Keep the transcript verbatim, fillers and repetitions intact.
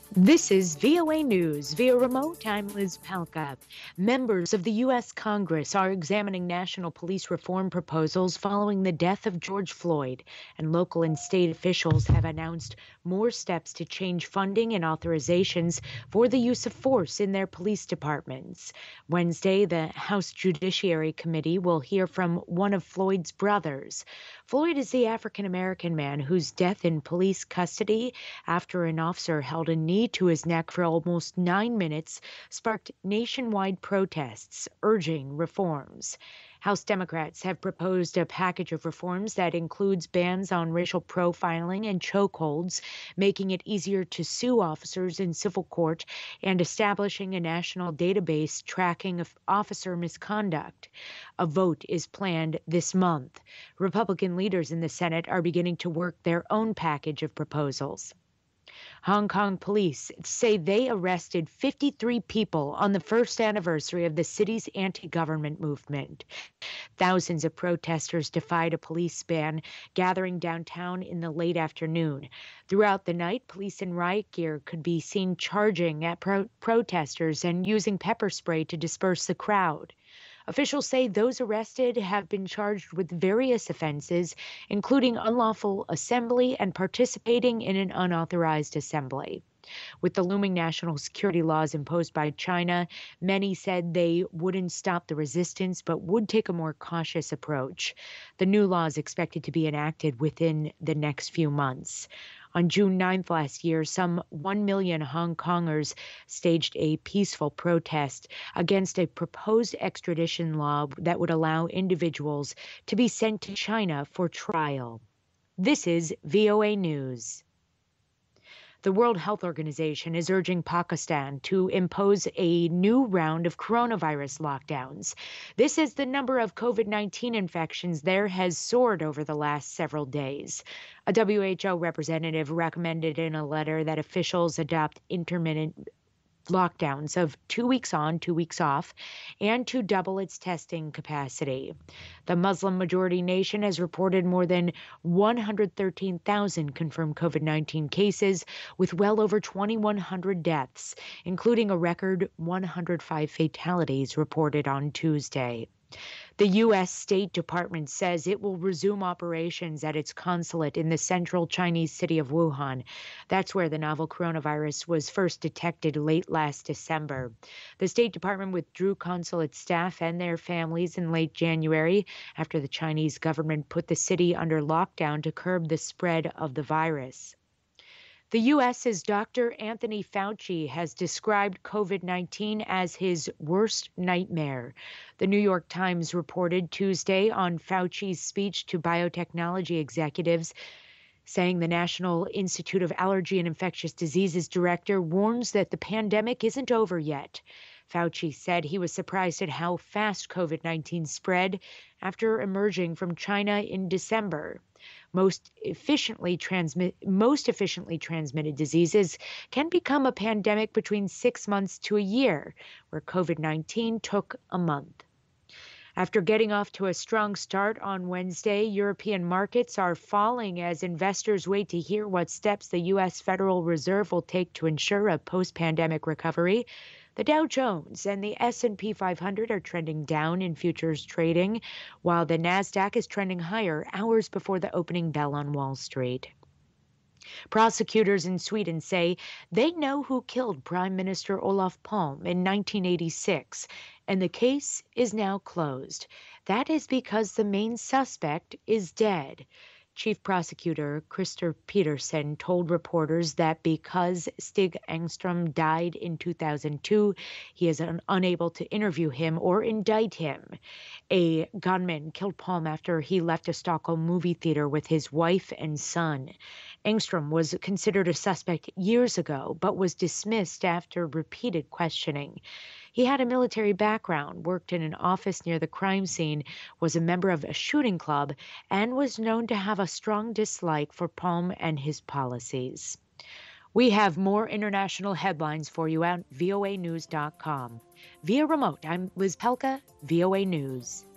This is V O A News. Via remote, I'm Liz Palka. Members of the U S Congress are examining national police reform proposals following the death of George Floyd, and local and state officials have announced more steps to change funding and authorizations for the use of force in their police departments. Wednesday, the House Judiciary Committee will hear from one of Floyd's brothers. Floyd is the African-American man whose death in police custody after an officer held a knee to his neck for almost nine minutes sparked nationwide protests urging reforms. House Democrats have proposed a package of reforms that includes bans on racial profiling and chokeholds, making it easier to sue officers in civil court, and establishing a national database tracking of officer misconduct. A vote is planned this month. Republican leaders in the Senate are beginning to work their own package of proposals. Hong Kong police say they arrested fifty-three people on the first anniversary of the city's anti-government movement. Thousands of protesters defied a police ban, gathering downtown in the late afternoon. Throughout the night, police in riot gear could be seen charging at pro- protesters and using pepper spray to disperse the crowd. Officials say those arrested have been charged with various offenses, including unlawful assembly and participating in an unauthorized assembly. With the looming national security laws imposed by China, many said they wouldn't stop the resistance but would take a more cautious approach. The new law is expected to be enacted within the next few months. On June ninth last year, some one million Hong Kongers staged a peaceful protest against a proposed extradition law that would allow individuals to be sent to China for trial. This is V O A News. The World Health Organization is urging Pakistan to impose a new round of coronavirus lockdowns. This as the number of COVID nineteen infections there has soared over the last several days. A W H O representative recommended in a letter that officials adopt intermittent lockdowns of two weeks on, two weeks off, and to double its testing capacity. The Muslim-majority nation has reported more than one hundred thirteen thousand confirmed COVID nineteen cases, with well over twenty-one hundred deaths, including a record one hundred five fatalities reported on Tuesday. The U S State Department says it will resume operations at its consulate in the central Chinese city of Wuhan. That's where the novel coronavirus was first detected late last December. The State Department withdrew consulate staff and their families in late January after the Chinese government put the city under lockdown to curb the spread of the virus. The U S's Doctor Anthony Fauci has described COVID nineteen as his worst nightmare. The New York Times reported Tuesday on Fauci's speech to biotechnology executives, saying the National Institute of Allergy and Infectious Diseases director warns that the pandemic isn't over yet. Fauci said he was surprised at how fast COVID nineteen spread after emerging from China in December. Most efficiently transmit most efficiently transmitted diseases can become a pandemic between six months to a year, where COVID nineteen took a month. After getting off to a strong start on Wednesday, European markets are falling as investors wait to hear what steps the U S Federal Reserve will take to ensure a post-pandemic recovery. The Dow Jones and the S and P five hundred are trending down in futures trading, while the Nasdaq is trending higher hours before the opening bell on Wall Street. Prosecutors in Sweden say they know who killed Prime Minister Olof Palme in nineteen eighty-six, and the case is now closed. That is because the main suspect is dead. Chief Prosecutor Christer Peterson told reporters that because Stig Engstrom died in two thousand two, he is un- unable to interview him or indict him. A gunman killed Palme after he left a Stockholm movie theater with his wife and son. Engstrom was considered a suspect years ago, but was dismissed after repeated questioning. He had a military background, worked in an office near the crime scene, was a member of a shooting club, and was known to have a strong dislike for Palme and his policies. We have more international headlines for you at V O A news dot com. Via remote, I'm Liz Pelka, V O A News.